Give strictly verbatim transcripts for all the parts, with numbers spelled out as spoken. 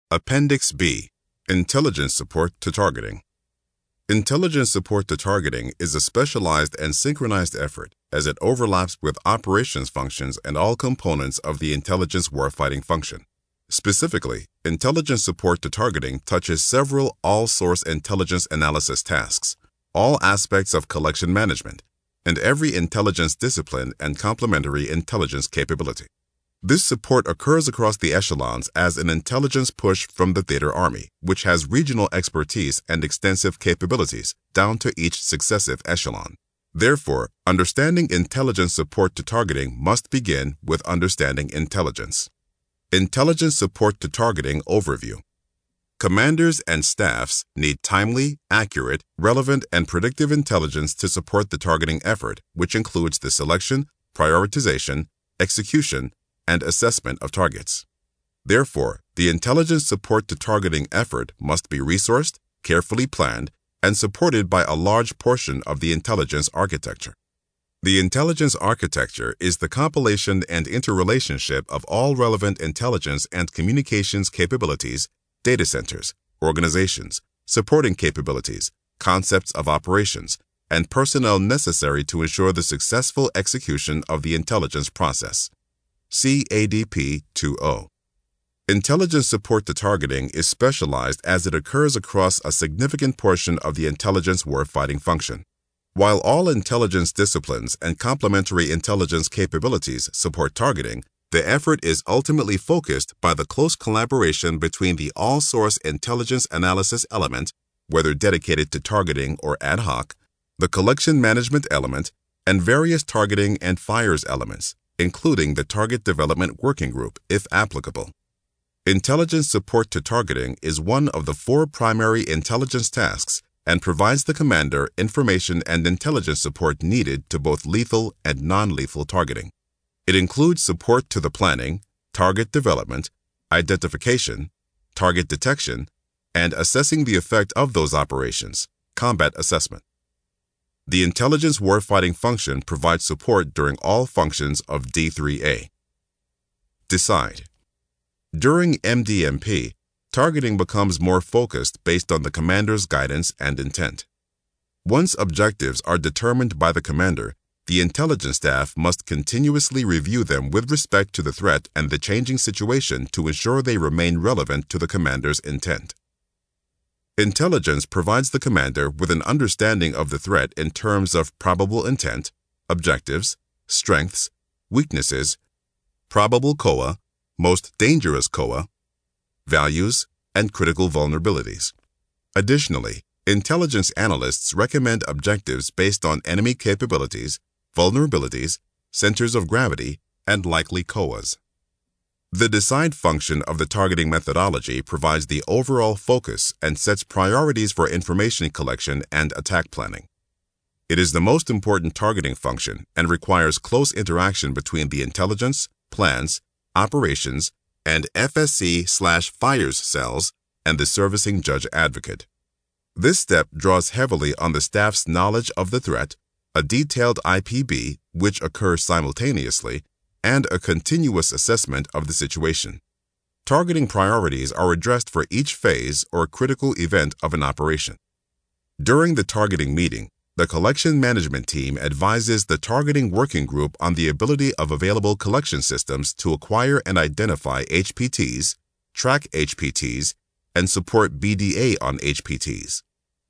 Appendix B. Intelligence Support to Targeting. Intelligence support to targeting is a specialized and synchronized effort as it overlaps with operations functions and all components of the intelligence warfighting function. Specifically, intelligence support to targeting touches several all-source intelligence analysis tasks, all aspects of collection management, and every intelligence discipline and complementary intelligence capability. This support occurs across the echelons as an intelligence push from the Theater Army, which has regional expertise and extensive capabilities down to each successive echelon. Therefore, understanding intelligence support to targeting must begin with understanding intelligence. Intelligence support to targeting overview. Commanders and staffs need timely, accurate, relevant, and predictive intelligence to support the targeting effort, which includes the selection, prioritization, execution, and assessment of targets. Therefore, the intelligence support to targeting effort must be resourced, carefully planned, and supported by a large portion of the intelligence architecture. The intelligence architecture is the compilation and interrelationship of all relevant intelligence and communications capabilities, data centers, organizations, supporting capabilities, concepts of operations, and personnel necessary to ensure the successful execution of the intelligence process. See A D P two point oh. Intelligence support to targeting is specialized as it occurs across a significant portion of the intelligence warfighting function. While all intelligence disciplines and complementary intelligence capabilities support targeting, the effort is ultimately focused by the close collaboration between the all-source intelligence analysis element, whether dedicated to targeting or ad hoc, the collection management element, and various targeting and fires elements, including the Target Development Working Group, if applicable. Intelligence support to targeting is one of the four primary intelligence tasks and provides the commander information and intelligence support needed to both lethal and non-lethal targeting. It includes support to the planning, target development, identification, target detection, and assessing the effect of those operations, combat assessment. The intelligence warfighting function provides support during all functions of D three A. Decide. During M D M P, targeting becomes more focused based on the commander's guidance and intent. Once objectives are determined by the commander, the intelligence staff must continuously review them with respect to the threat and the changing situation to ensure they remain relevant to the commander's intent. Intelligence provides the commander with an understanding of the threat in terms of probable intent, objectives, strengths, weaknesses, probable C O A, most dangerous C O A, values, and critical vulnerabilities. Additionally, intelligence analysts recommend objectives based on enemy capabilities, vulnerabilities, centers of gravity, and likely C O As. The decide function of the targeting methodology provides the overall focus and sets priorities for information collection and attack planning. It is the most important targeting function and requires close interaction between the intelligence, plans, operations, and F S C slash fires cells and the servicing judge advocate. This step draws heavily on the staff's knowledge of the threat, a detailed I P B, which occurs simultaneously, and a continuous assessment of the situation. Targeting priorities are addressed for each phase or critical event of an operation. During the targeting meeting, the collection management team advises the targeting working group on the ability of available collection systems to acquire and identify H P Ts, track H P Ts, and support B D A on H P Ts.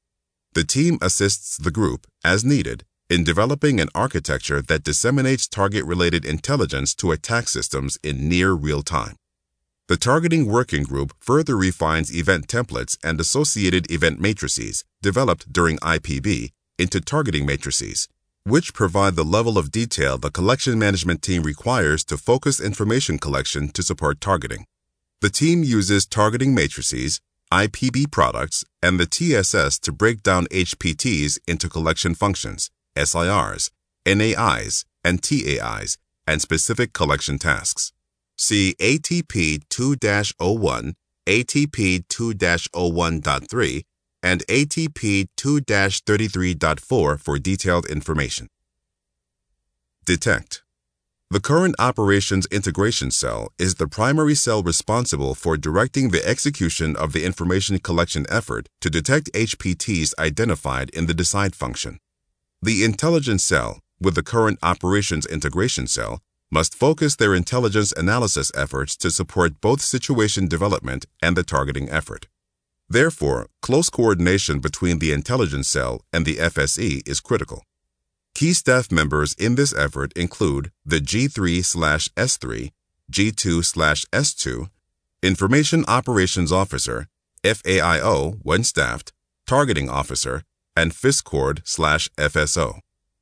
The team assists the group, as needed, in developing an architecture that disseminates target-related intelligence to attack systems in near real time. The targeting working group further refines event templates and associated event matrices developed during I P B into targeting matrices, which provide the level of detail the collection management team requires to focus information collection to support targeting. The team uses targeting matrices, I P B products, and the T S S to break down H P Ts into collection functions, S I Rs, N A Is, and T A Is, and specific collection tasks. See A T P two dash oh one, A T P two dash oh one point three, and A T P two dash thirty-three point four for detailed information. Detect. The current operations integration cell is the primary cell responsible for directing the execution of the information collection effort to detect H P Ts identified in the decide function. The intelligence cell, with the current operations integration cell, must focus their intelligence analysis efforts to support both situation development and the targeting effort. Therefore, close coordination between the intelligence cell and the F S E is critical. Key staff members in this effort include the G three S three, G two S two, Information Operations Officer, F A I O when staffed, Targeting Officer, and FISCORD/F S O.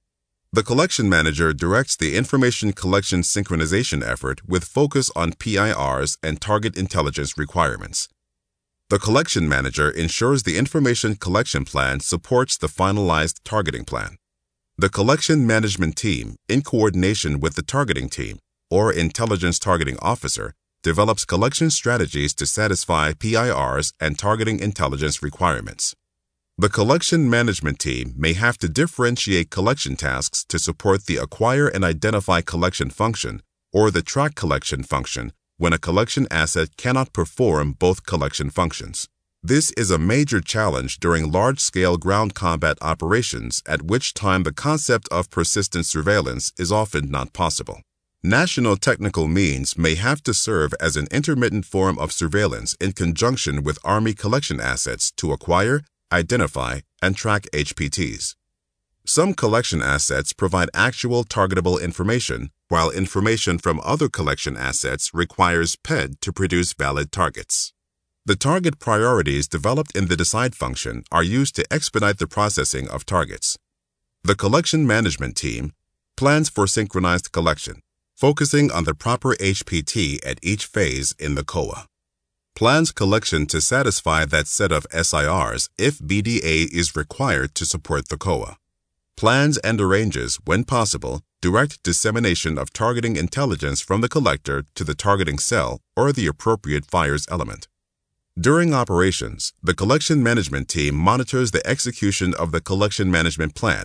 The collection manager directs the information collection synchronization effort with focus on P I Rs and target intelligence requirements. The collection manager ensures the information collection plan supports the finalized targeting plan. The collection management team, in coordination with the targeting team, or intelligence targeting officer, develops collection strategies to satisfy P I Rs and targeting intelligence requirements. The collection management team may have to differentiate collection tasks to support the acquire and identify collection function or the track collection function when a collection asset cannot perform both collection functions. This is a major challenge during large-scale ground combat operations, at which time the concept of persistent surveillance is often not possible. National technical means may have to serve as an intermittent form of surveillance in conjunction with Army collection assets to acquire, identify, and track H P Ts. Some collection assets provide actual targetable information, while information from other collection assets requires P E D to produce valid targets. The target priorities developed in the decide function are used to expedite the processing of targets. The collection management team plans for synchronized collection, focusing on the proper H P T at each phase in the C O A. Plans collection to satisfy that set of S I Rs if B D A is required to support the C O A. Plans and arranges, when possible, direct dissemination of targeting intelligence from the collector to the targeting cell or the appropriate fires element. During operations, the collection management team monitors the execution of the collection management plan,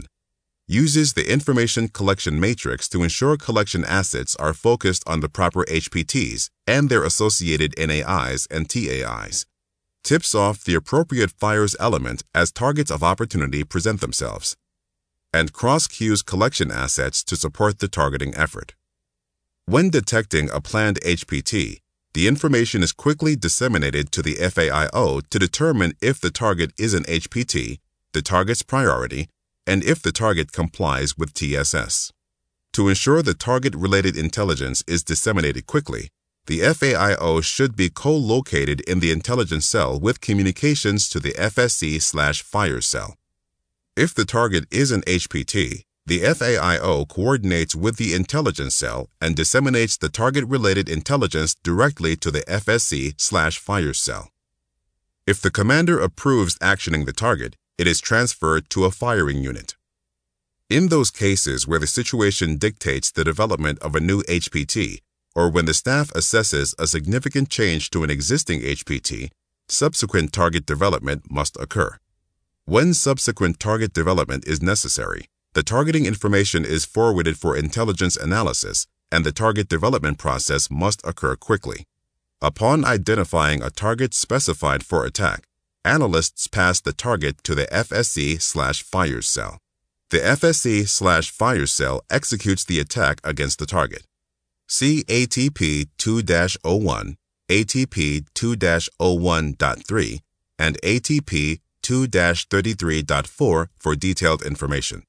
uses the information collection matrix to ensure collection assets are focused on the proper H P Ts and their associated N A Is and T A Is, tips off the appropriate fires element as targets of opportunity present themselves, and cross-cues collection assets to support the targeting effort. When detecting a planned H P T, the information is quickly disseminated to the F A I O to determine if the target is an H P T, the target's priority, and if the target complies with T S S. To ensure the target-related intelligence is disseminated quickly, the F A I O should be co-located in the intelligence cell with communications to the F S C/fires cell. If the target is an H P T, the F A I O coordinates with the intelligence cell and disseminates the target-related intelligence directly to the F S C/fires cell. If the commander approves actioning the target, it is transferred to a firing unit. In those cases where the situation dictates the development of a new H P T, or when the staff assesses a significant change to an existing H P T, subsequent target development must occur. When subsequent target development is necessary, the targeting information is forwarded for intelligence analysis, and the target development process must occur quickly. Upon identifying a target specified for attack, analysts pass the target to the F S C/fires cell. The F S C/fires cell executes the attack against the target. See A T P two dash oh one, A T P two dash oh one point three, and A T P two dash thirty-three point four for detailed information.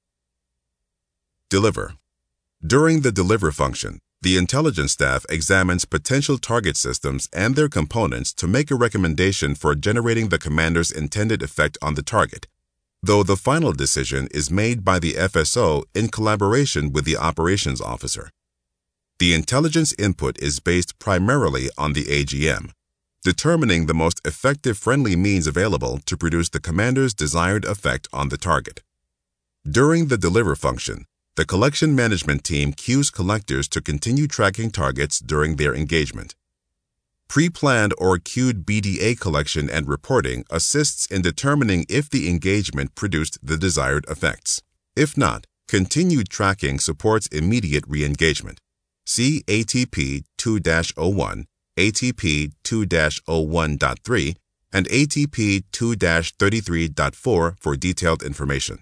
Deliver. During the deliver function, the intelligence staff examines potential target systems and their components to make a recommendation for generating the commander's intended effect on the target, though the final decision is made by the F S O in collaboration with the operations officer. The intelligence input is based primarily on the A G M, determining the most effective friendly means available to produce the commander's desired effect on the target. During the deliver function, the collection management team cues collectors to continue tracking targets during their engagement. Pre-planned or queued B D A collection and reporting assists in determining if the engagement produced the desired effects. If not, continued tracking supports immediate re-engagement. See A T P two dash oh one, A T P two dash oh one point three, and A T P two dash thirty-three point four for detailed information.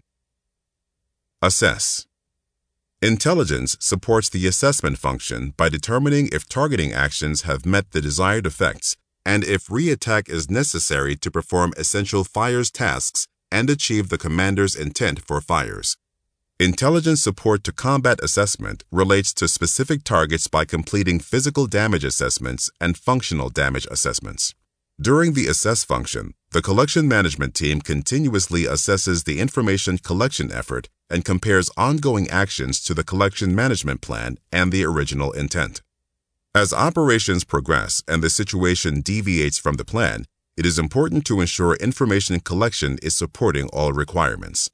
Assess. Intelligence supports the assessment function by determining if targeting actions have met the desired effects and if re-attack is necessary to perform essential fires tasks and achieve the commander's intent for fires. Intelligence support to combat assessment relates to specific targets by completing physical damage assessments and functional damage assessments. During the assess function, the collection management team continuously assesses the information collection effort and compares ongoing actions to the collection management plan and the original intent. As operations progress and the situation deviates from the plan, it is important to ensure information collection is supporting all requirements.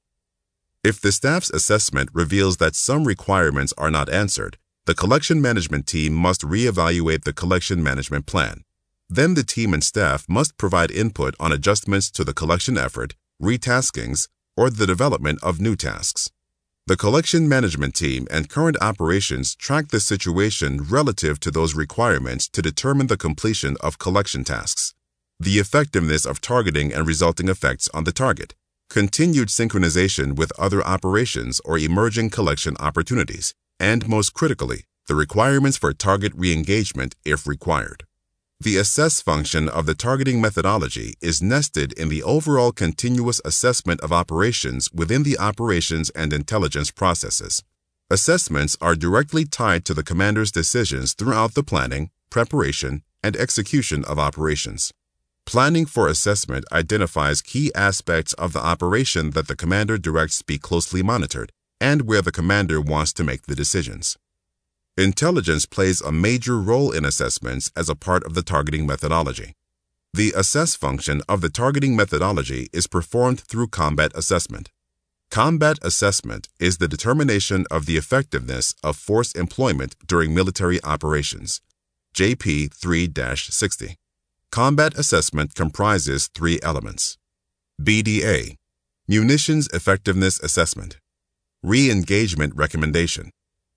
If the staff's assessment reveals that some requirements are not answered, the collection management team must reevaluate the collection management plan. Then the team and staff must provide input on adjustments to the collection effort, retaskings, or the development of new tasks. The collection management team and current operations track the situation relative to those requirements to determine the completion of collection tasks, the effectiveness of targeting and resulting effects on the target, continued synchronization with other operations or emerging collection opportunities, and most critically, the requirements for target re-engagement if required. The assess function of the targeting methodology is nested in the overall continuous assessment of operations within the operations and intelligence processes. Assessments are directly tied to the commander's decisions throughout the planning, preparation, and execution of operations. Planning for assessment identifies key aspects of the operation that the commander directs be closely monitored and where the commander wants to make the decisions. Intelligence plays a major role in assessments as a part of the targeting methodology. The assess function of the targeting methodology is performed through combat assessment. Combat assessment is the determination of the effectiveness of force employment during military operations. J P three dash sixty. Combat assessment comprises three elements. B D A, Munitions Effectiveness Assessment. Re-engagement Recommendation.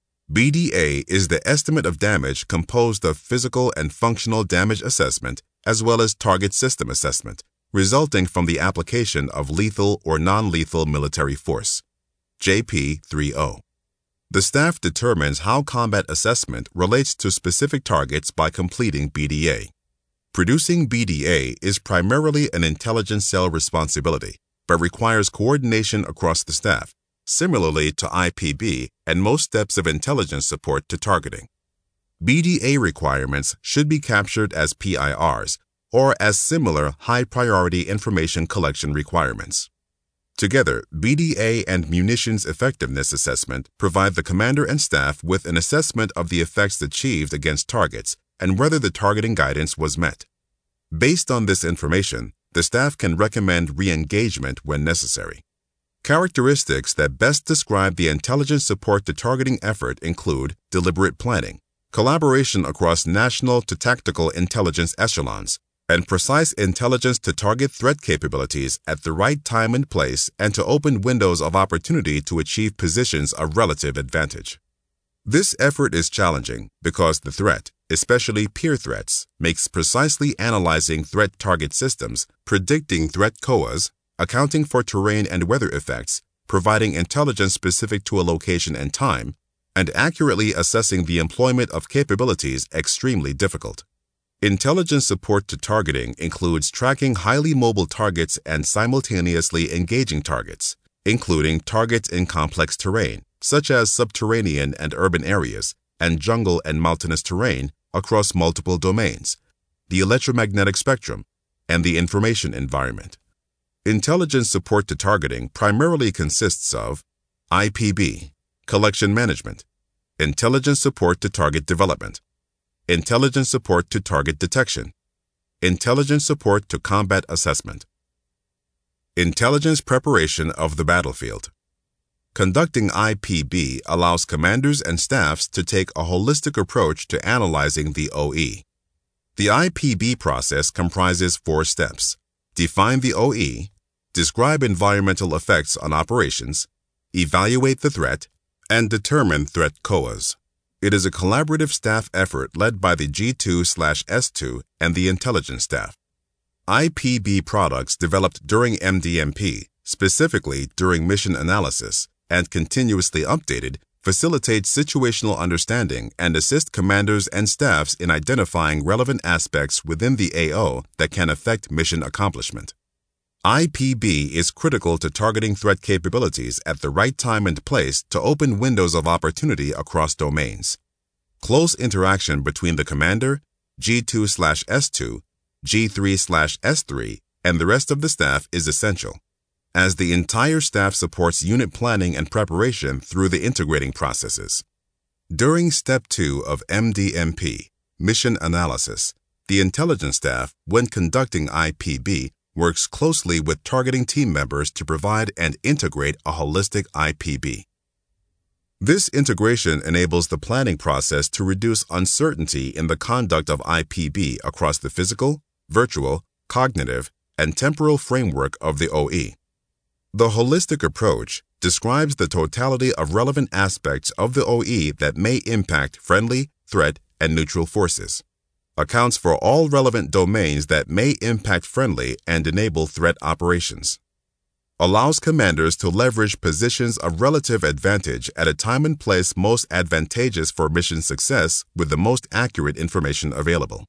B D A is the estimate of damage composed of physical and functional damage assessment as well as target system assessment, resulting from the application of lethal or non-lethal military force. J P thirty. The staff determines how combat assessment relates to specific targets by completing B D A. Producing B D A is primarily an intelligence cell responsibility, but requires coordination across the staff, similarly to I P B and most steps of intelligence support to targeting. B D A requirements should be captured as P I Rs or as similar high-priority information collection requirements. Together, B D A and Munitions Effectiveness Assessment provide the commander and staff with an assessment of the effects achieved against targets and whether the targeting guidance was met. Based on this information, the staff can recommend re-engagement when necessary. Characteristics that best describe the intelligence support to targeting effort include deliberate planning, collaboration across national to tactical intelligence echelons, and precise intelligence to target threat capabilities at the right time and place and to open windows of opportunity to achieve positions of relative advantage. This effort is challenging because the threat, especially peer threats, makes precisely analyzing threat target systems, predicting threat C O As, accounting for terrain and weather effects, providing intelligence specific to a location and time, and accurately assessing the employment of capabilities extremely difficult. Intelligence support to targeting includes tracking highly mobile targets and simultaneously engaging targets, including targets in complex terrain, such as subterranean and urban areas, and jungle and mountainous terrain across multiple domains, the electromagnetic spectrum, and the information environment. Intelligence support to targeting primarily consists of I P B, collection management, intelligence support to target development, intelligence support to target detection, intelligence support to combat assessment. Intelligence preparation of the battlefield. Conducting I P B allows commanders and staffs to take a holistic approach to analyzing the O E. The I P B process comprises four steps: define the O E, describe environmental effects on operations, evaluate the threat, and determine threat C O As. It is a collaborative staff effort led by the G two slash S two and the intelligence staff. I P B products developed during M D M P, specifically during mission analysis, and continuously updated, facilitate situational understanding and assist commanders and staffs in identifying relevant aspects within the A O that can affect mission accomplishment. I P B is critical to targeting threat capabilities at the right time and place to open windows of opportunity across domains. Close interaction between the commander, G two slash S two, G three slash S three, and the rest of the staff is essential, as the entire staff supports unit planning and preparation through the integrating processes. During Step two of M D M P, Mission Analysis, the intelligence staff, when conducting I P B, works closely with targeting team members to provide and integrate a holistic I P B. This integration enables the planning process to reduce uncertainty in the conduct of I P B across the physical, virtual, cognitive, and temporal framework of the O E. The holistic approach describes the totality of relevant aspects of the O E that may impact friendly, threat, and neutral forces, accounts for all relevant domains that may impact friendly and enable threat operations, allows commanders to leverage positions of relative advantage at a time and place most advantageous for mission success with the most accurate information available.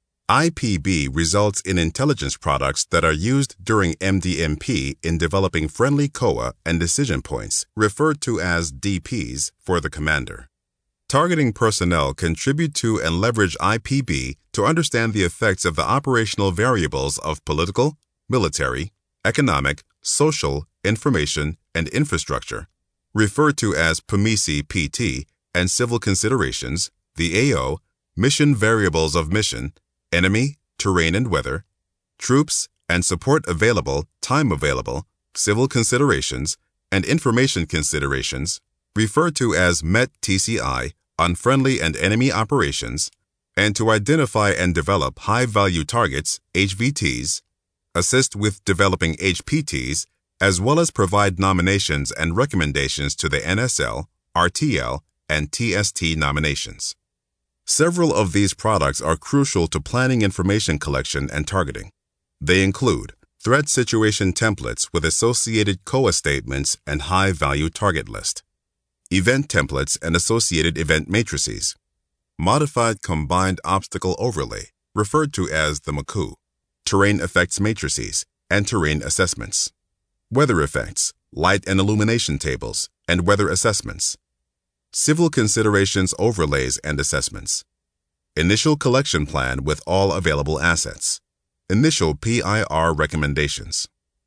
I P B results in intelligence products that are used during M D M P in developing friendly C O A and decision points, referred to as D Ps, for the commander. Targeting personnel contribute to and leverage I P B to understand the effects of the operational variables of political, military, economic, social, information, and infrastructure, referred to as P M I S I P T, and civil considerations, the A O, mission variables of mission, enemy, terrain and weather, troops, and support available, time available, civil considerations, and information considerations, referred to as M E T T C I, unfriendly and enemy operations, and to identify and develop high-value targets, H V Ts, assist with developing H P Ts, as well as provide nominations and recommendations to the N S L, R T L, and T S T nominations. Several of these products are crucial to planning information collection and targeting. They include threat situation templates with associated C O A statements and high-value target list, event templates and associated event matrices, modified combined obstacle overlay, referred to as the M C O, terrain effects matrices, and terrain assessments, weather effects, light and illumination tables, and weather assessments, civil considerations overlays and assessments, initial collection plan with all available assets, initial P I R recommendations.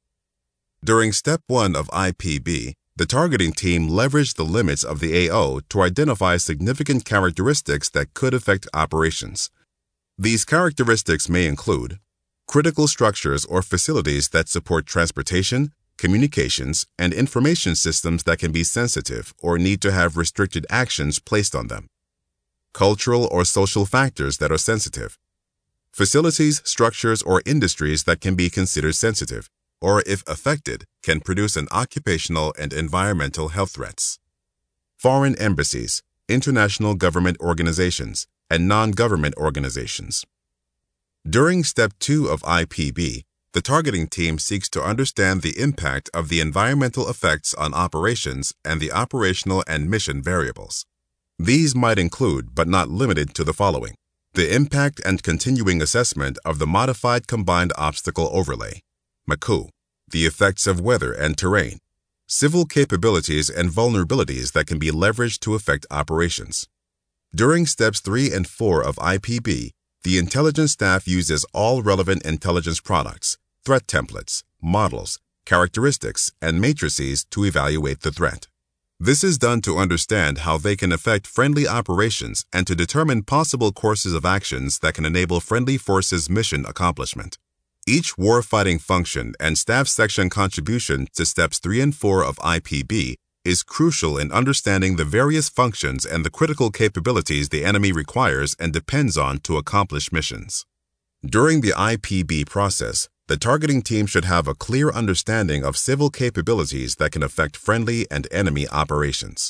During Step one of I P B, the targeting team leveraged the limits of the A O to identify significant characteristics that could affect operations. These characteristics may include critical structures or facilities that support transportation, communications, and information systems that can be sensitive or need to have restricted actions placed on them, cultural or social factors that are sensitive, facilities, structures, or industries that can be considered sensitive, or if affected, can produce an occupational and environmental health threats. Foreign embassies, international government organizations, and non-government organizations. During Step two of I P B, the targeting team seeks to understand the impact of the environmental effects on operations and the operational and mission variables. These might include, but not limited to, the following: the impact and continuing assessment of the Modified Combined Obstacle Overlay, M C O, the effects of weather and terrain, civil capabilities and vulnerabilities that can be leveraged to affect operations. During Steps three and four of I P B, the intelligence staff uses all relevant intelligence products, threat templates, models, characteristics, and matrices to evaluate the threat. This is done to understand how they can affect friendly operations and to determine possible courses of actions that can enable friendly forces' mission accomplishment. Each warfighting function and staff section contribution to Steps three and four of I P B is crucial in understanding the various functions and the critical capabilities the enemy requires and depends on to accomplish missions. During the I P B process, the targeting team should have a clear understanding of civil capabilities that can affect friendly and enemy operations.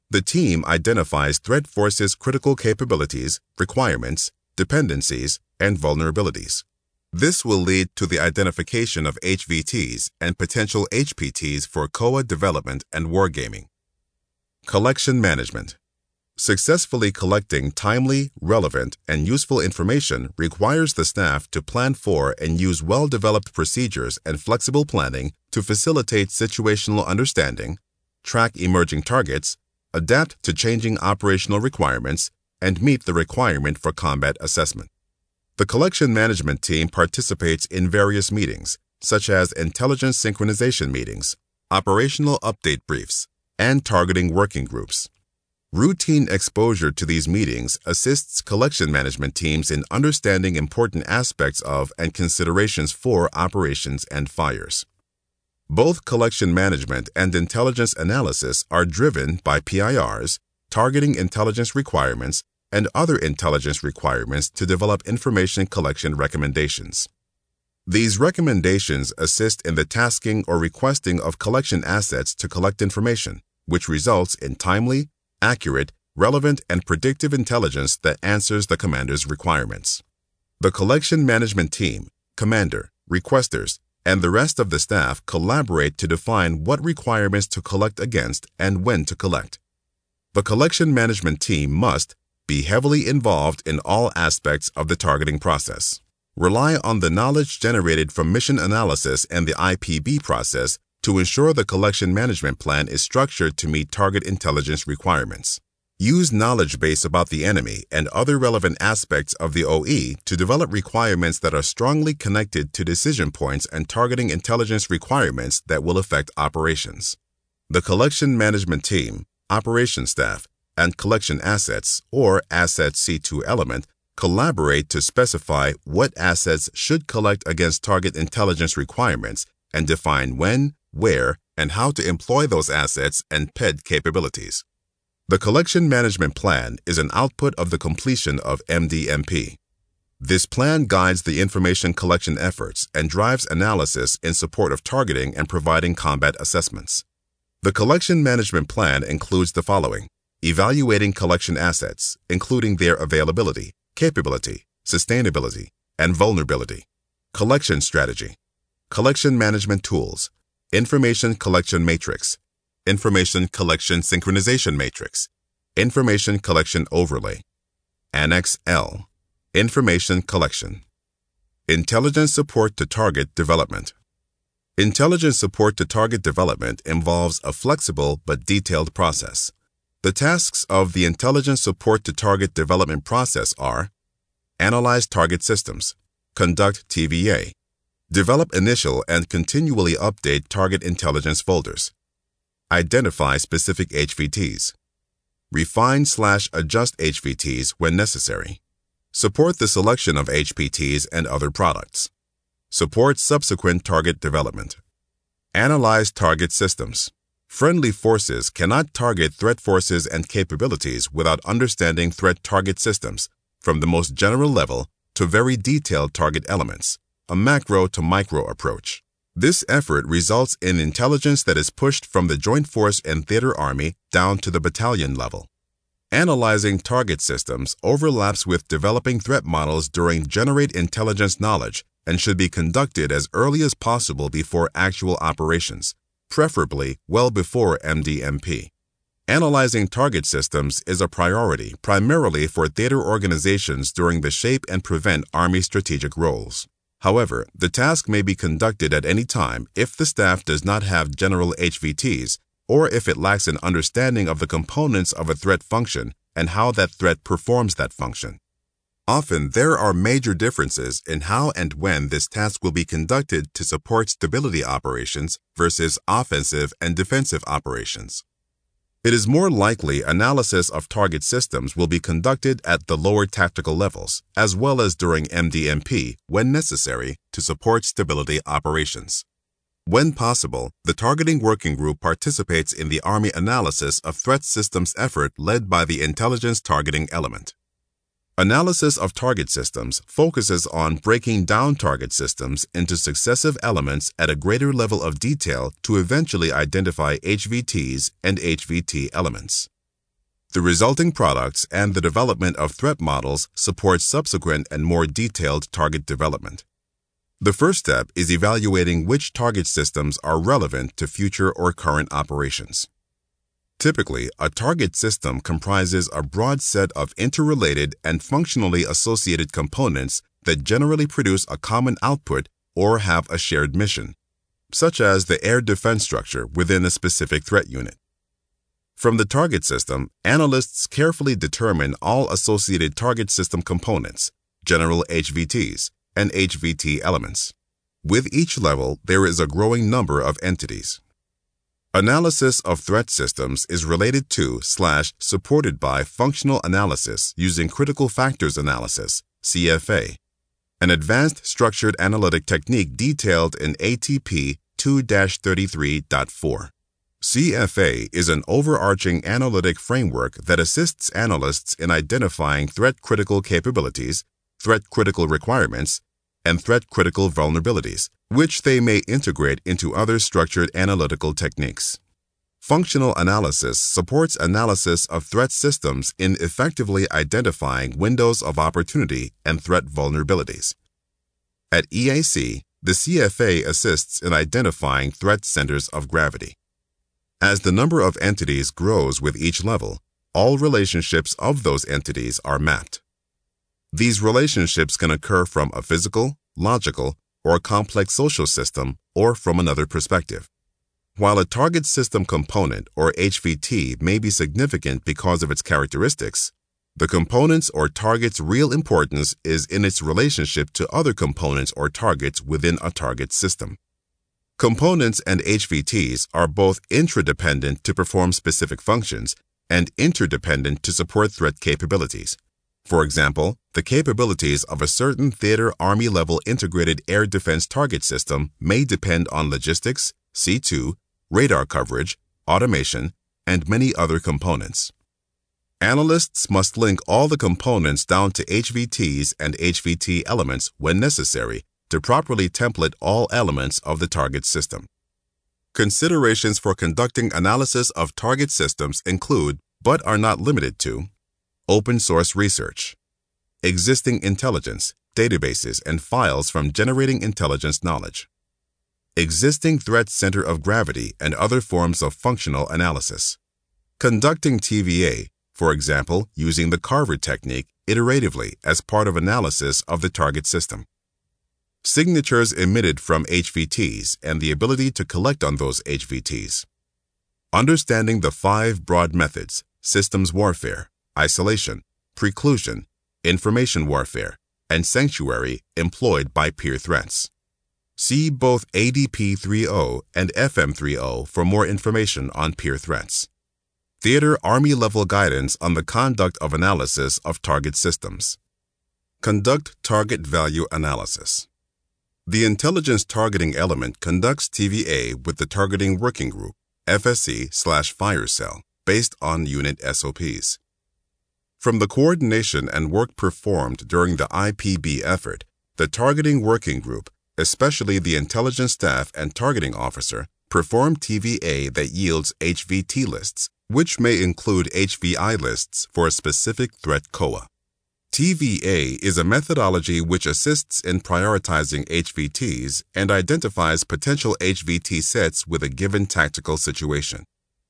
The team identifies threat forces' critical capabilities, requirements, dependencies, and vulnerabilities. This will lead to the identification of H V Ts and potential H P Ts for C O A development and wargaming. Collection management. Successfully collecting timely, relevant, and useful information requires the staff to plan for and use well-developed procedures and flexible planning to facilitate situational understanding, track emerging targets, adapt to changing operational requirements, and meet the requirement for combat assessment. The collection management team participates in various meetings, such as intelligence synchronization meetings, operational update briefs, and targeting working groups. Routine exposure to these meetings assists collection management teams in understanding important aspects of and considerations for operations and fires. Both collection management and intelligence analysis are driven by P I Rs, targeting intelligence requirements, and other intelligence requirements to develop information collection recommendations. These recommendations assist in the tasking or requesting of collection assets to collect information, which results in timely, accurate, relevant, and predictive intelligence that answers the commander's requirements. The collection management team, commander, requesters, and the rest of the staff collaborate to define what requirements to collect against and when to collect. The collection management team must be heavily involved in all aspects of the targeting process, rely on the knowledge generated from mission analysis and the I P B process to ensure the collection management plan is structured to meet target intelligence requirements. Use knowledge base about the enemy and other relevant aspects of the O E to develop requirements that are strongly connected to decision points and targeting intelligence requirements that will affect operations. The collection management team, operations staff, and collection assets, or Asset C two element, collaborate to specify what assets should collect against target intelligence requirements and define when, where, and how to employ those assets and P E D capabilities. The collection management plan is an output of the completion of M D M P. This plan guides the information collection efforts and drives analysis in support of targeting and providing combat assessments. The collection management plan includes the following: evaluating collection assets, including their availability, capability, sustainability, and vulnerability. Collection strategy. Collection management tools. Information collection matrix. Information collection synchronization matrix. Information collection overlay. Annex L. Information collection. Intelligence support to target development. Intelligence support to target development involves a flexible but detailed process. The tasks of the intelligence support to target development process are: analyze target systems, conduct T V A, develop initial and continually update target intelligence folders, identify specific H V Ts, refine slash adjust H V Ts when necessary, support the selection of H P Ts and other products, support subsequent target development, analyze target systems. Friendly forces cannot target threat forces and capabilities without understanding threat target systems, from the most general level to very detailed target elements, a macro to micro approach. This effort results in intelligence that is pushed from the Joint Force and Theater Army down to the battalion level. Analyzing target systems overlaps with developing threat models during generate intelligence knowledge and should be conducted as early as possible before actual operations, preferably well before M D M P. Analyzing target systems is a priority primarily for theater organizations during the shape and prevent Army strategic roles. However, the task may be conducted at any time if the staff does not have general H V Ts or if it lacks an understanding of the components of a threat function and how that threat performs that function. Often, there are major differences in how and when this task will be conducted to support stability operations versus offensive and defensive operations. It is more likely analysis of target systems will be conducted at the lower tactical levels, as well as during M D M P when necessary to support stability operations. When possible, the Targeting Working Group participates in the Army analysis of threat systems effort led by the Intelligence Targeting Element. Analysis of target systems focuses on breaking down target systems into successive elements at a greater level of detail to eventually identify H V Ts and H V T elements. The resulting products and the development of threat models support subsequent and more detailed target development. The first step is evaluating which target systems are relevant to future or current operations. Typically, a target system comprises a broad set of interrelated and functionally associated components that generally produce a common output or have a shared mission, such as the air defense structure within a specific threat unit. From the target system, analysts carefully determine all associated target system components, general H V Ts, and H V T elements. With each level, there is a growing number of entities. Analysis of threat systems is related to slash supported by functional analysis using critical factors analysis, C F A, an advanced structured analytic technique detailed in A T P two dash thirty-three point four. C F A is an overarching analytic framework that assists analysts in identifying threat-critical capabilities, threat-critical requirements, and threat-critical vulnerabilities, which they may integrate into other structured analytical techniques. Functional analysis supports analysis of threat systems in effectively identifying windows of opportunity and threat vulnerabilities. At E A C, the C F A assists in identifying threat centers of gravity. As the number of entities grows with each level, all relationships of those entities are mapped. These relationships can occur from a physical, logical, or complex social system, or from another perspective. While a target system component, or H V T, may be significant because of its characteristics, the component's or target's real importance is in its relationship to other components or targets within a target system. Components and H V Ts are both intradependent to perform specific functions and interdependent to support threat capabilities. For example, the capabilities of a certain Theater Army-level integrated air defense target system may depend on logistics, C two, radar coverage, automation, and many other components. Analysts must link all the components down to H V Ts and H V T elements when necessary to properly template all elements of the target system. Considerations for conducting analysis of target systems include, but are not limited to, open source research, existing intelligence, databases, and files from generating intelligence knowledge, existing threat center of gravity and other forms of functional analysis, conducting T V A, for example, using the Carver technique iteratively as part of analysis of the target system, signatures emitted from H V Ts and the ability to collect on those H V Ts, understanding the five broad methods: systems warfare, isolation, preclusion, information warfare, and sanctuary employed by peer threats. See both A D P three point oh and F M three point oh for more information on peer threats. Theater Army-level guidance on the conduct of analysis of target systems. Conduct target value analysis. The intelligence targeting element conducts T V A with the targeting working group, F S C slash fire cell, based on unit S O Ps. From the coordination and work performed during the I P B effort, the targeting working group, especially the intelligence staff and targeting officer, perform T V A that yields H V T lists, which may include H V I lists for a specific threat C O A. T V A is a methodology which assists in prioritizing H V Ts and identifies potential H V T sets with a given tactical situation.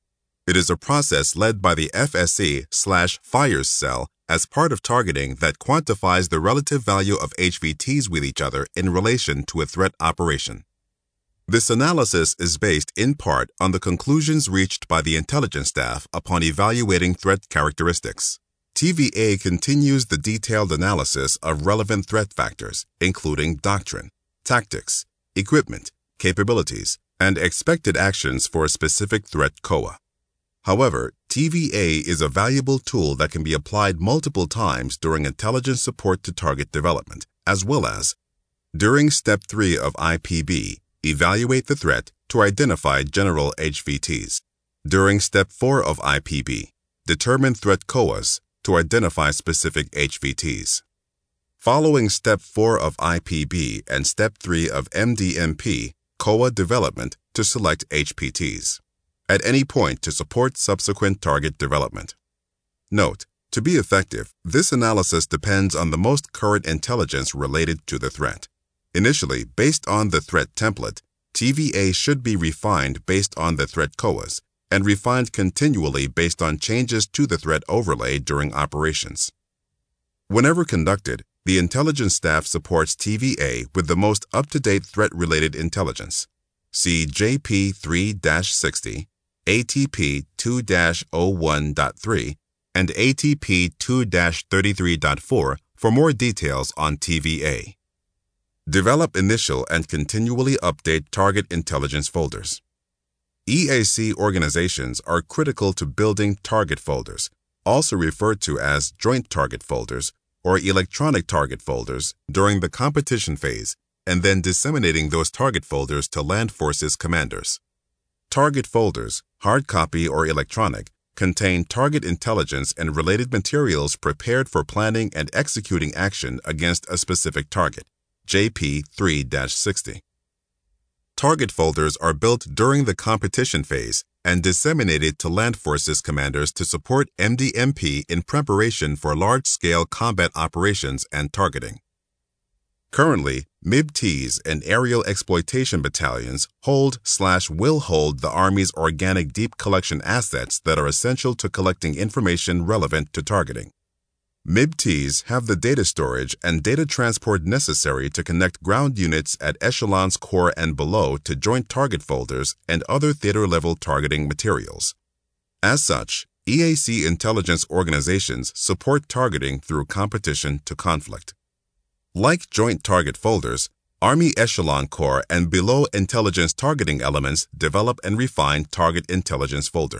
It is a process led by the F S C slash fires cell as part of targeting that quantifies the relative value of H V Ts with each other in relation to a threat operation. This analysis is based in part on the conclusions reached by the intelligence staff upon evaluating threat characteristics. T V A continues the detailed analysis of relevant threat factors, including doctrine, tactics, equipment, capabilities, and expected actions for a specific threat C O A. However, T V A is a valuable tool that can be applied multiple times during intelligence support to target development, as well as during Step three of I P B, evaluate the threat to identify general H V Ts. During Step four of I P B, determine threat C O As to identify specific H V Ts. Following Step four of I P B and Step three of M D M P, C O A development to select H P Ts. At any point to support subsequent target development. Note: to be effective, this analysis depends on the most current intelligence related to the threat. Initially, based on the threat template, T V A should be refined based on the threat C O As and refined continually based on changes to the threat overlay during operations. Whenever conducted, the intelligence staff supports T V A with the most up-to-date threat-related intelligence. See J P three dash sixty, A T P two dash oh one point three, and A T P two dash thirty-three point four for more details on T V A. Develop initial and continually update target intelligence folders. E A C organizations are critical to building target folders, also referred to as joint target folders or electronic target folders, during the competition phase, and then disseminating those target folders to land forces commanders. Target folders, hard copy or electronic, contain target intelligence and related materials prepared for planning and executing action against a specific target. J P three dash sixty. Target folders are built during the competition phase and disseminated to land forces commanders to support M D M P in preparation for large-scale combat operations and targeting. Currently, M I B Ts and aerial exploitation battalions hold slash will hold the Army's organic deep collection assets that are essential to collecting information relevant to targeting. M I B Ts have the data storage and data transport necessary to connect ground units at echelons core and below to joint target folders and other theater-level targeting materials. As such, E A C intelligence organizations support targeting through competition to conflict. Like joint target folders, Army echelon core and below intelligence targeting elements develop and refine target intelligence folder.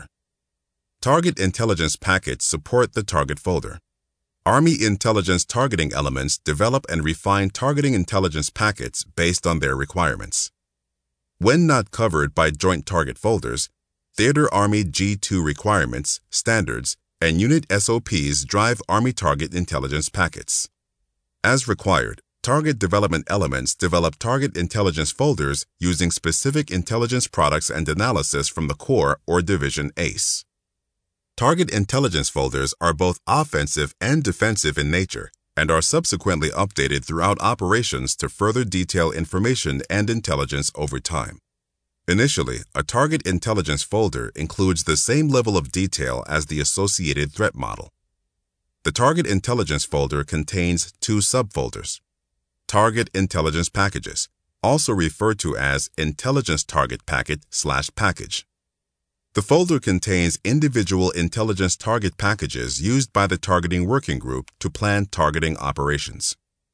Target intelligence packets support the target folder. Army intelligence targeting elements develop and refine targeting intelligence packets based on their requirements. When not covered by joint target folders, Theater Army G two requirements, standards, and unit S O Ps drive Army target intelligence packets. As required, target development elements develop target intelligence folders using specific intelligence products and analysis from the Corps or Division A C E. Target intelligence folders are both offensive and defensive in nature and are subsequently updated throughout operations to further detail information and intelligence over time. Initially, a target intelligence folder includes the same level of detail as the associated threat model. The target intelligence folder contains two subfolders: Target Intelligence Packages, also referred to as Intelligence Target Packet slash Package. The folder contains individual intelligence target packages used by the targeting working group to plan targeting operations.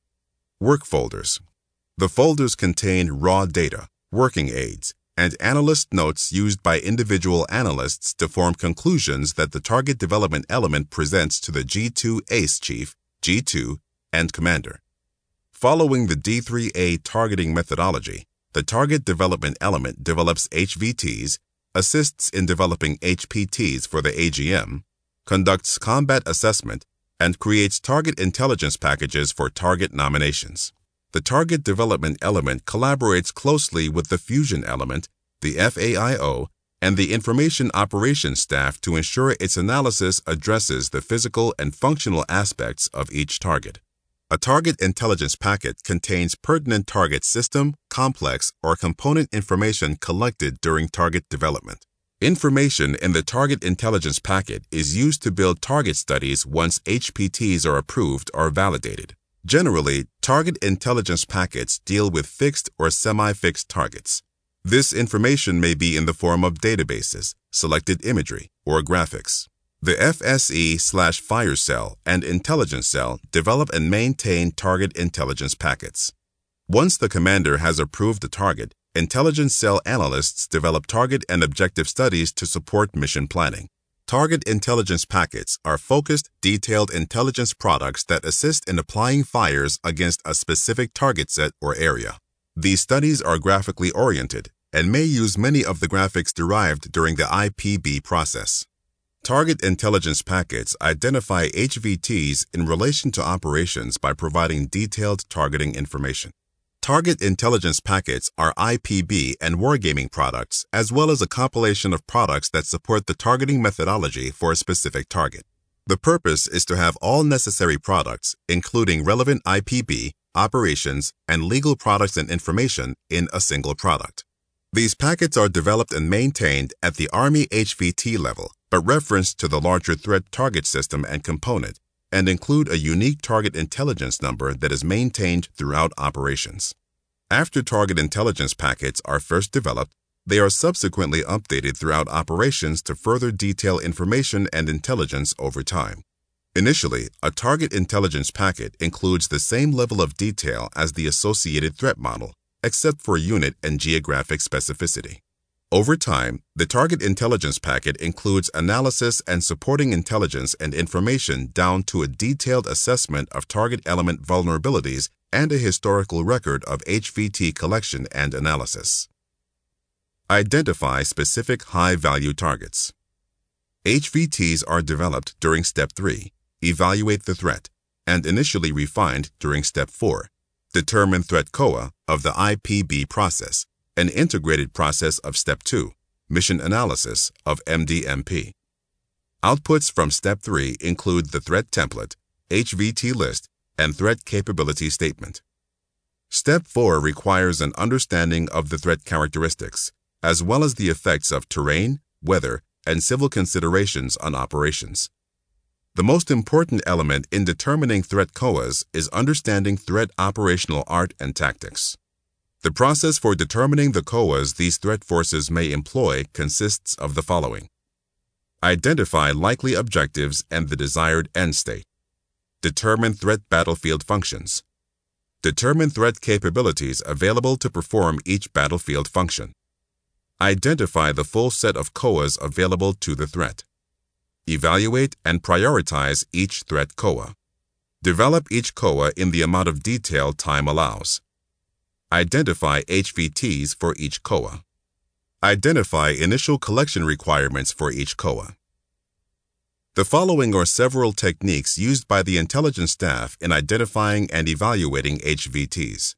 Work folders. The folders contain raw data, working aids, and analyst notes used by individual analysts to form conclusions that the target development element presents to the G two A C E chief, G two, and commander. Following the D three A targeting methodology, the target development element develops H V Ts, assists in developing H P Ts for the A G M, conducts combat assessment, and creates target intelligence packages for target nominations. The target development element collaborates closely with the fusion element, the F A I O, and the information operations staff to ensure its analysis addresses the physical and functional aspects of each target. A target intelligence packet contains pertinent target system, complex, or component information collected during target development. Information in the target intelligence packet is used to build target studies once H P Ts are approved or validated. Generally, target intelligence packets deal with fixed or semi-fixed targets. This information may be in the form of databases, selected imagery, or graphics. The F S E slash Fire Cell and Intelligence Cell develop and maintain target intelligence packets. Once the commander has approved the target, Intelligence Cell analysts develop target and objective studies to support mission planning. Target intelligence packets are focused, detailed intelligence products that assist in applying fires against a specific target set or area. These studies are graphically oriented and may use many of the graphics derived during the I P B process. Target intelligence packets identify H V Ts in relation to operations by providing detailed targeting information. Target intelligence packets are I P B and wargaming products, as well as a compilation of products that support the targeting methodology for a specific target. The purpose is to have all necessary products, including relevant I P B, operations, and legal products and information in a single product. These packets are developed and maintained at the Army H V T level, but reference to the larger threat target system and component, and include a unique target intelligence number that is maintained throughout operations. After target intelligence packets are first developed, they are subsequently updated throughout operations to further detail information and intelligence over time. Initially, a target intelligence packet includes the same level of detail as the associated threat model, except for unit and geographic specificity. Over time, the target intelligence packet includes analysis and supporting intelligence and information down to a detailed assessment of target element vulnerabilities and a historical record of H V T collection and analysis. Identify specific high-value targets. H V Ts are developed during Step three, evaluate the threat, and initially refined during Step four, determine threat C O A of the I P B process, an integrated process of Step two, mission analysis of M D M P. Outputs from Step three include the threat template, H V T list, and threat capability statement. Step four requires an understanding of the threat characteristics, as well as the effects of terrain, weather, and civil considerations on operations. The most important element in determining threat C O As is understanding threat operational art and tactics. The process for determining the C O As these threat forces may employ consists of the following. Identify likely objectives and the desired end state. Determine threat battlefield functions. Determine threat capabilities available to perform each battlefield function. Identify the full set of C O As available to the threat. Evaluate and prioritize each threat C O A. Develop each C O A in the amount of detail time allows. Identify H V Ts for each C O A. Identify initial collection requirements for each C O A. The following are several techniques used by the intelligence staff in identifying and evaluating H V Ts.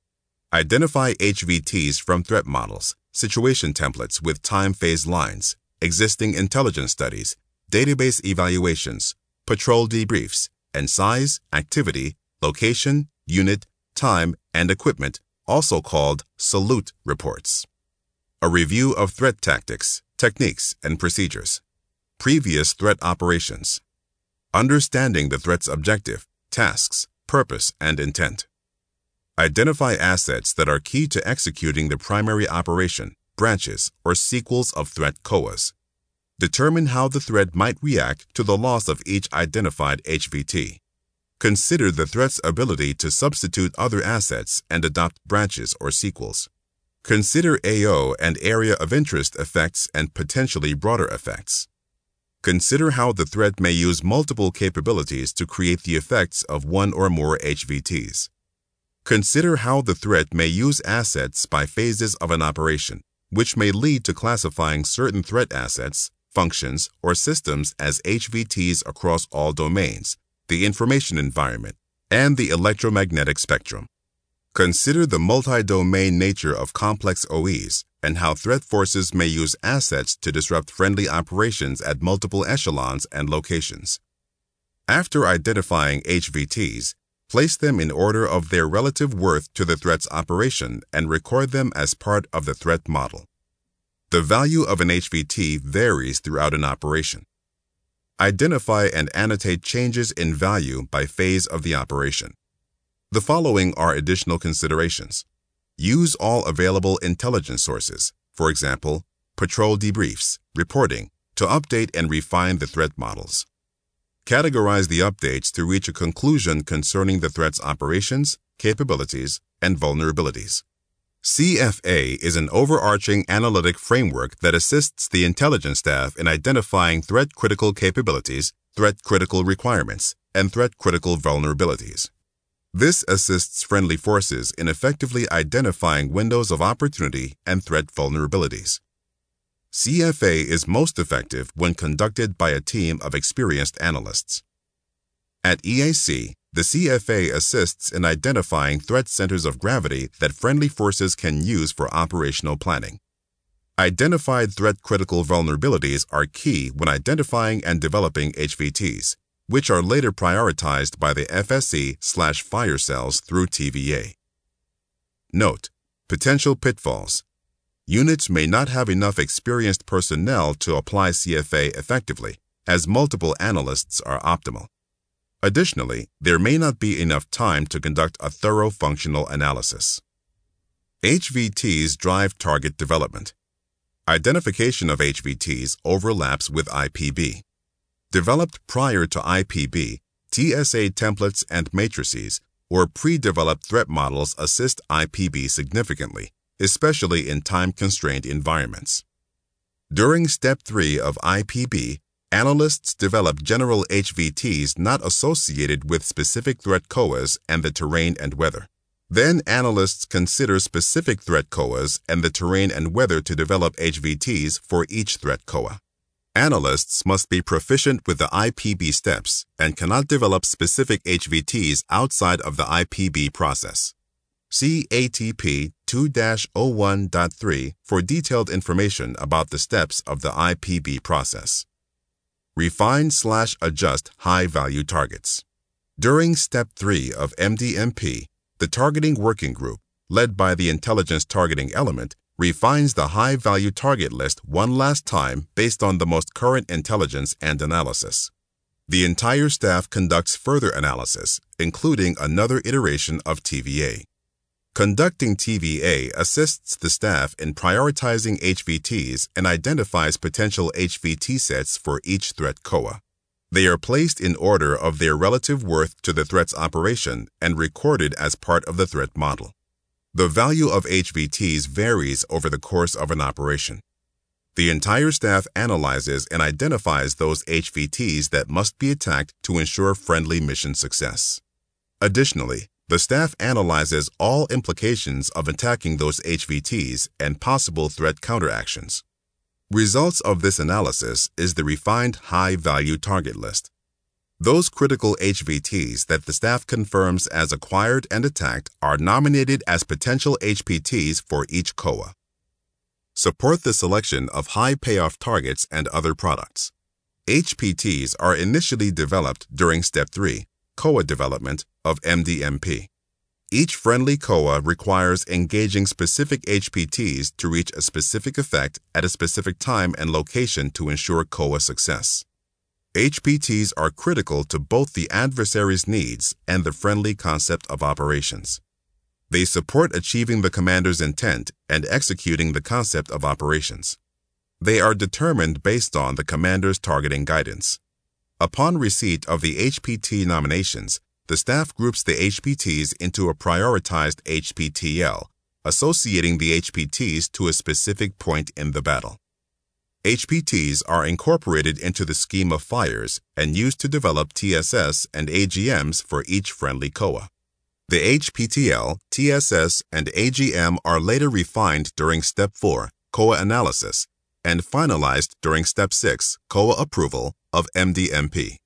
Identify H V Ts from threat models, situation templates with time phase lines, existing intelligence studies, database evaluations, patrol debriefs, and size, activity, location, unit, time, and equipment, also called SALUTE reports. A review of threat tactics, techniques, and procedures. Previous threat operations. Understanding the threat's objective, tasks, purpose, and intent. Identify assets that are key to executing the primary operation, branches, or sequels of threat C O As. Determine how the threat might react to the loss of each identified H V T. Consider the threat's ability to substitute other assets and adopt branches or sequels. Consider A O and area of interest effects and potentially broader effects. Consider how the threat may use multiple capabilities to create the effects of one or more H V Ts. Consider how the threat may use assets by phases of an operation, which may lead to classifying certain threat assets, functions, or systems as H V Ts across all domains, the information environment, and the electromagnetic spectrum. Consider the multi-domain nature of complex O Es and how threat forces may use assets to disrupt friendly operations at multiple echelons and locations. After identifying H V Ts, place them in order of their relative worth to the threat's operation and record them as part of the threat model. The value of an H V T varies throughout an operation. Identify and annotate changes in value by phase of the operation. The following are additional considerations. Use all available intelligence sources, for example, patrol debriefs, reporting, to update and refine the threat models. Categorize the updates to reach a conclusion concerning the threat's operations, capabilities, and vulnerabilities. C F A is an overarching analytic framework that assists the intelligence staff in identifying threat-critical capabilities, threat-critical requirements, and threat-critical vulnerabilities. This assists friendly forces in effectively identifying windows of opportunity and threat vulnerabilities. C F A is most effective when conducted by a team of experienced analysts. At E A C, the C F A assists in identifying threat centers of gravity that friendly forces can use for operational planning. Identified threat-critical vulnerabilities are key when identifying and developing H V Ts, which are later prioritized by the F S C slash fire cells through T V A. Note: potential pitfalls. Units may not have enough experienced personnel to apply C F A effectively, as multiple analysts are optimal. Additionally, there may not be enough time to conduct a thorough functional analysis. H V Ts drive target development. Identification of H V Ts overlaps with I P B. Developed prior to I P B, T S A templates and matrices or pre-developed threat models assist I P B significantly, especially in time-constrained environments. During Step three of I P B, analysts develop general H V Ts not associated with specific threat C O As and the terrain and weather. Then analysts consider specific threat C O As and the terrain and weather to develop H V Ts for each threat C O A. Analysts must be proficient with the I P B steps and cannot develop specific H V Ts outside of the I P B process. See A T P two dash oh one point three for detailed information about the steps of the I P B process. Refine slash adjust high-value targets. During Step three of M D M P, the Targeting Working Group, led by the Intelligence Targeting Element, refines the high-value target list one last time based on the most current intelligence and analysis. The entire staff conducts further analysis, including another iteration of T V A. Conducting T V A assists the staff in prioritizing H V Ts and identifies potential H V T sets for each threat C O A. They are placed in order of their relative worth to the threat's operation and recorded as part of the threat model. The value of H V Ts varies over the course of an operation. The entire staff analyzes and identifies those H V Ts that must be attacked to ensure friendly mission success. Additionally, the staff analyzes all implications of attacking those H V Ts and possible threat counteractions. Results of this analysis is the refined high-value target list. Those critical H V Ts that the staff confirms as acquired and attacked are nominated as potential H P Ts for each C O A. Support the selection of high-payoff targets and other products. H P Ts are initially developed during Step three, C O A development, of M D M P. Each friendly C O A requires engaging specific H P Ts to reach a specific effect at a specific time and location to ensure C O A success. H P Ts are critical to both the adversary's needs and the friendly concept of operations. They support achieving the commander's intent and executing the concept of operations. They are determined based on the commander's targeting guidance. Upon receipt of the H P T nominations, the staff groups the H P Ts into a prioritized H P T L, associating the H P Ts to a specific point in the battle. H P Ts are incorporated into the scheme of fires and used to develop T S S and A G Ms for each friendly C O A. The H P T L, T S S, and A G M are later refined during Step four, C O A analysis, and finalized during Step six, C O A approval, of M D M P.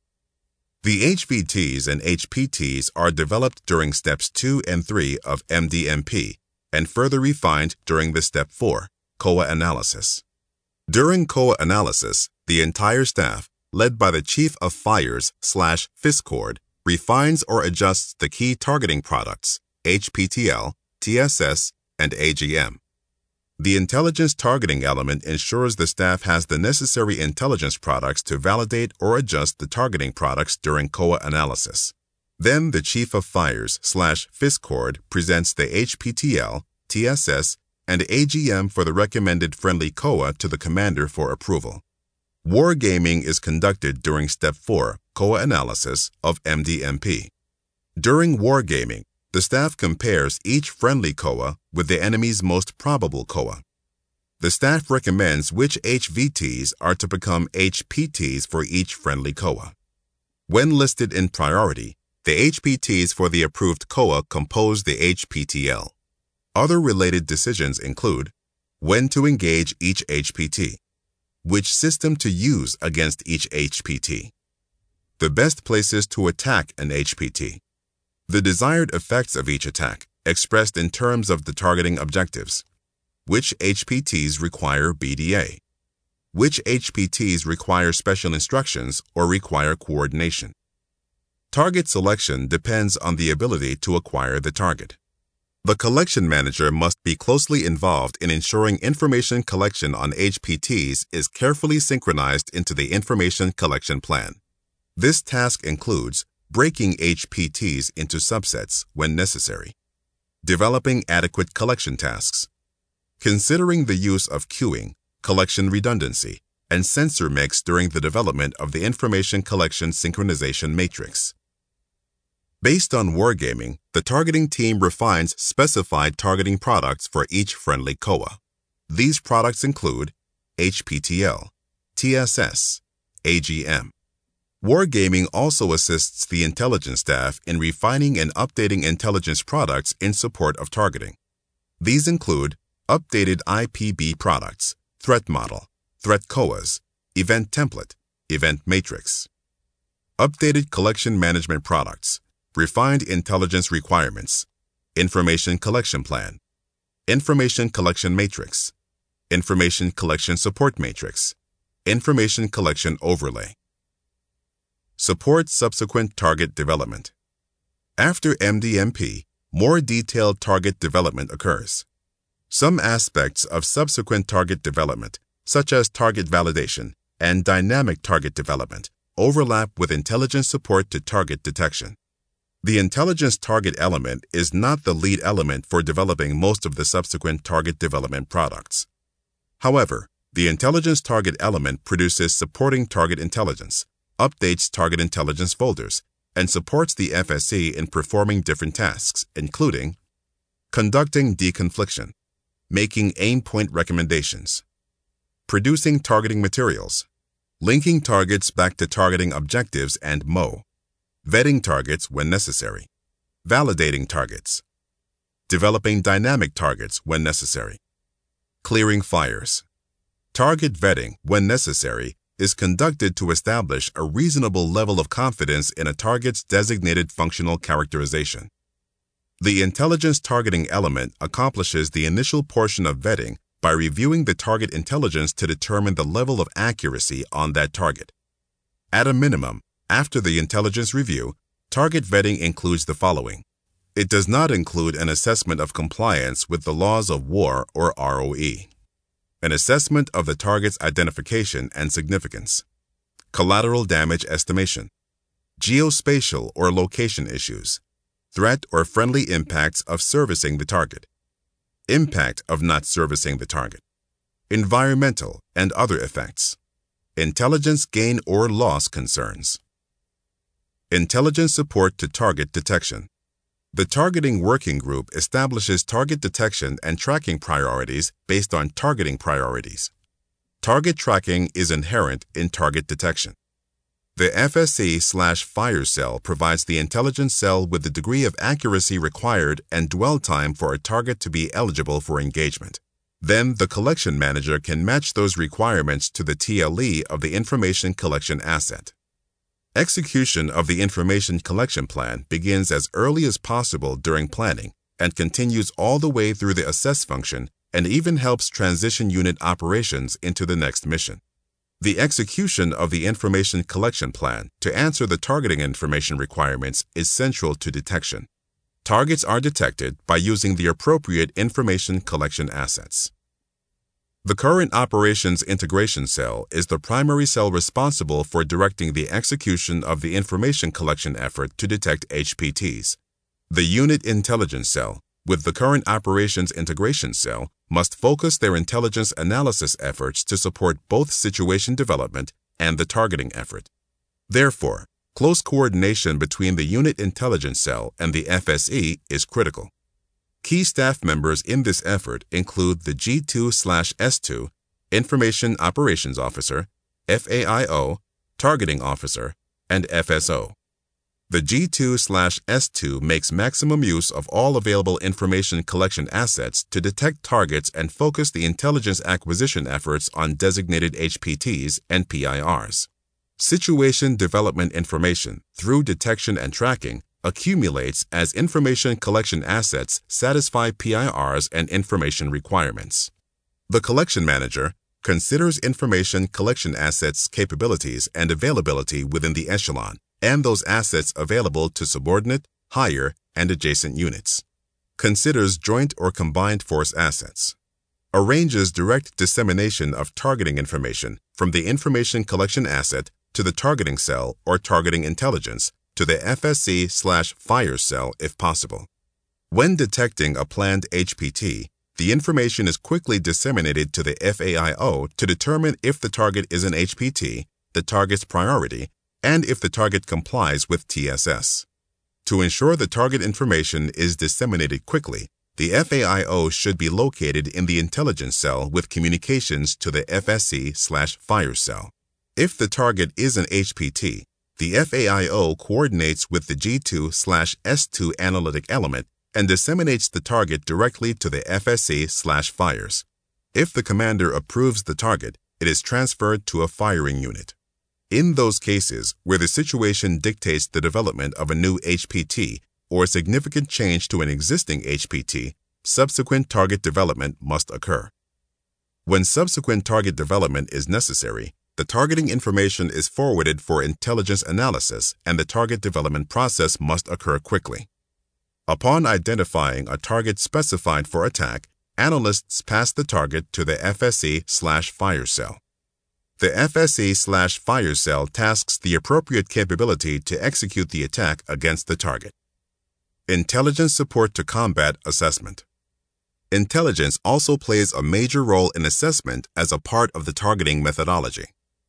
The H V Ts and H P Ts are developed during Steps two and three of M D M P and further refined during the Step four, C O A analysis. During C O A analysis, the entire staff, led by the Chief of Fires slash FISCORD, refines or adjusts the key targeting products, H P T L, T S S, and A G M. The Intelligence Targeting Element ensures the staff has the necessary intelligence products to validate or adjust the targeting products during C O A analysis. Then the Chief of Fires slash FISCORD presents the H P T L, T S S, and A G M for the recommended friendly C O A to the commander for approval. Wargaming is conducted during Step four, C O A analysis, of M D M P. During wargaming, the staff compares each friendly C O A with the enemy's most probable C O A. The staff recommends which H V Ts are to become H P Ts for each friendly C O A. When listed in priority, the H P Ts for the approved C O A compose the H P T L. Other related decisions include when to engage each H P T, which system to use against each H P T, the best places to attack an H P T, the desired effects of each attack, expressed in terms of the targeting objectives, Which H P Ts require B D A? Which H P Ts require special instructions or require coordination? Target selection depends on the ability to acquire the target. The collection manager must be closely involved in ensuring information collection on H P Ts is carefully synchronized into the information collection plan. This task includes breaking H P Ts into subsets when necessary, developing adequate collection tasks, considering the use of queuing, collection redundancy, and sensor mix during the development of the information collection synchronization matrix. Based on wargaming, the targeting team refines specified targeting products for each friendly C O A. These products include H P T L, T S S, A G M. Wargaming also assists the intelligence staff in refining and updating intelligence products in support of targeting. These include updated I P B products, threat model, threat C O As, event template, event matrix. Updated collection management products, refined intelligence requirements, information collection plan, information collection matrix, information collection support matrix, information collection overlay. Support subsequent target development. After M D M P, more detailed target development occurs. Some aspects of subsequent target development, such as target validation and dynamic target development, overlap with intelligence support to target detection. The intelligence target element is not the lead element for developing most of the subsequent target development products. However, the intelligence target element produces supporting target intelligence, updates target intelligence folders, and supports the F S C in performing different tasks, including conducting deconfliction, making aim point recommendations, producing targeting materials, linking targets back to targeting objectives and M O, vetting targets when necessary, validating targets, developing dynamic targets when necessary, clearing fires. Target vetting, when necessary, is conducted to establish a reasonable level of confidence in a target's designated functional characterization. The intelligence targeting element accomplishes the initial portion of vetting by reviewing the target intelligence to determine the level of accuracy on that target. At a minimum, after the intelligence review, target vetting includes the following. It does not include an assessment of compliance with the laws of war or R O E, an assessment of the target's identification and significance, collateral damage estimation, geospatial or location issues, threat or friendly impacts of servicing the target, impact of not servicing the target, environmental and other effects, intelligence gain or loss concerns. Intelligence support to target detection. The targeting working group establishes target detection and tracking priorities based on targeting priorities. Target tracking is inherent in target detection. The F S C slash fire cell provides the intelligence cell with the degree of accuracy required and dwell time for a target to be eligible for engagement. Then the collection manager can match those requirements to the T L E of the information collection asset. Execution of the information collection plan begins as early as possible during planning and continues all the way through the assess function and even helps transition unit operations into the next mission. The execution of the information collection plan to answer the targeting information requirements is central to detection. Targets are detected by using the appropriate information collection assets. The current operations integration cell is the primary cell responsible for directing the execution of the information collection effort to detect H P Ts. The unit intelligence cell, with the current operations integration cell, must focus their intelligence analysis efforts to support both situation development and the targeting effort. Therefore, close coordination between the unit intelligence cell and the F S E is critical. Key staff members in this effort include the G two slash S two, Information Operations Officer, F A I O, Targeting Officer, and F S O. The G two slash S two makes maximum use of all available information collection assets to detect targets and focus the intelligence acquisition efforts on designated H P Ts and P I Rs. Situation development information, through detection and tracking, accumulates as information collection assets satisfy P I Rs and information requirements. The collection manager considers information collection assets' capabilities and availability within the echelon, and those assets available to subordinate, higher, and adjacent units. Considers joint or combined force assets. Arranges direct dissemination of targeting information from the information collection asset to the targeting cell or targeting intelligence to the F S C slash fire cell if possible. When detecting a planned H P T, the information is quickly disseminated to the F A I O to determine if the target is an H P T, the target's priority, and if the target complies with T S S. To ensure the target information is disseminated quickly, the F A I O should be located in the intelligence cell with communications to the F S C slash fire cell. If the target is an H P T, the F A I O coordinates with the G two slash S two analytic element and disseminates the target directly to the F S C slash fires. If the commander approves the target, it is transferred to a firing unit. In those cases where the situation dictates the development of a new H P T or a significant change to an existing H P T, subsequent target development must occur. When subsequent target development is necessary, the targeting information is forwarded for intelligence analysis and the target development process must occur quickly. Upon identifying a target specified for attack, analysts pass the target to the F S C slash fire cell. The F S C slash fire cell tasks the appropriate capability to execute the attack against the target. Intelligence support to combat assessment. Intelligence also plays a major role in assessment as a part of the targeting methodology.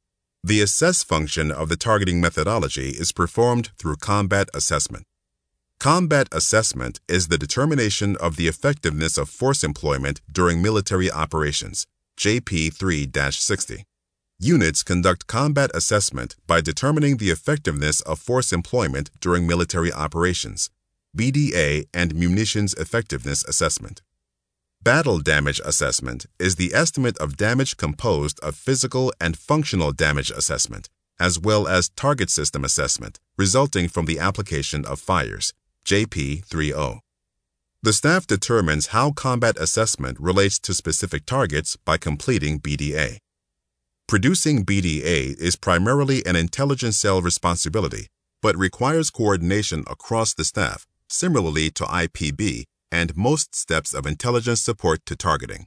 The assess function of the targeting methodology is performed through combat assessment. Combat assessment is the determination of the effectiveness of force employment during military operations, J P three dash sixty. Units conduct combat assessment by determining the effectiveness of force employment during military operations, B D A and munitions effectiveness assessment. Battle damage assessment is the estimate of damage composed of physical and functional damage assessment, as well as target system assessment resulting from the application of fires, J P thirty. The staff determines how combat assessment relates to specific targets by completing B D A. Producing B D A is primarily an intelligence cell responsibility, but requires coordination across the staff, similarly to I P B and most steps of intelligence support to targeting.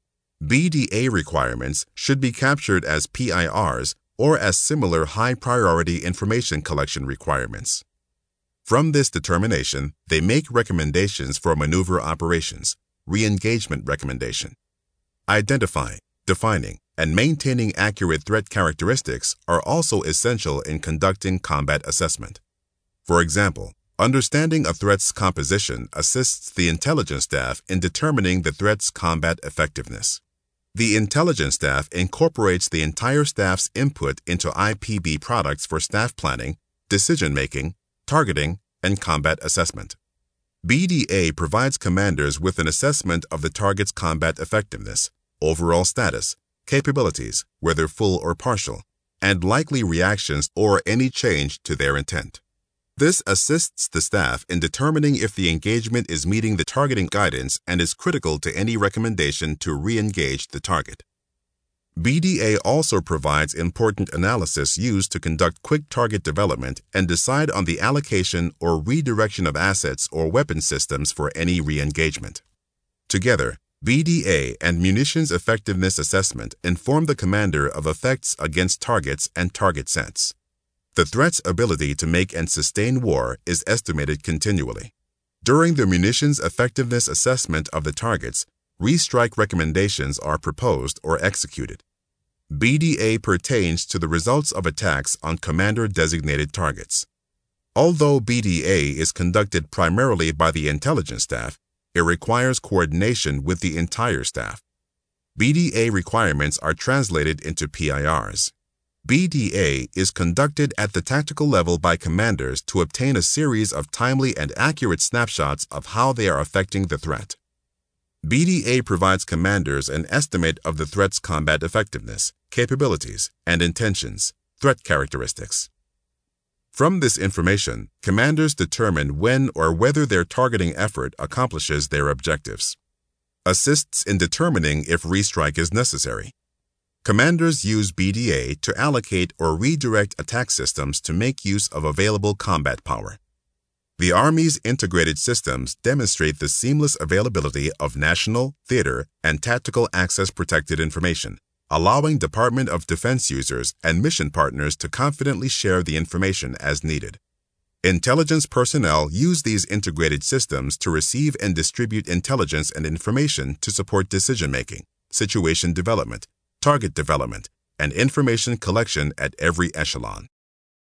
B D A requirements should be captured as P I Rs or as similar high-priority information collection requirements. From this determination, they make recommendations for maneuver operations, re-engagement recommendation. Identifying, defining, and maintaining accurate threat characteristics are also essential in conducting combat assessment. For example, understanding a threat's composition assists the intelligence staff in determining the threat's combat effectiveness. The intelligence staff incorporates the entire staff's input into I P B products for staff planning, decision-making, targeting, and combat assessment. B D A provides commanders with an assessment of the target's combat effectiveness, overall status, capabilities, whether full or partial, and likely reactions or any change to their intent. This assists the staff in determining if the engagement is meeting the targeting guidance and is critical to any recommendation to re-engage the target. B D A also provides important analysis used to conduct quick target development and decide on the allocation or redirection of assets or weapon systems for any re-engagement. Together, B D A and munitions effectiveness assessment inform the commander of effects against targets and target sets. The threat's ability to make and sustain war is estimated continually. During the munitions effectiveness assessment of the targets, restrike recommendations are proposed or executed. B D A pertains to the results of attacks on commander-designated targets. Although B D A is conducted primarily by the intelligence staff, it requires coordination with the entire staff. B D A requirements are translated into P I Rs. B D A is conducted at the tactical level by commanders to obtain a series of timely and accurate snapshots of how they are affecting the threat. B D A provides commanders an estimate of the threat's combat effectiveness, capabilities, and intentions, threat characteristics. From this information, commanders determine when or whether their targeting effort accomplishes their objectives. assists in determining if restrike is necessary. Commanders use B D A to allocate or redirect attack systems to make use of available combat power. The Army's integrated systems demonstrate the seamless availability of national, theater, and tactical access-protected information, allowing Department of Defense users and mission partners to confidently share the information as needed. Intelligence personnel use these integrated systems to receive and distribute intelligence and information to support decision-making, situation development, target development, and information collection at every echelon.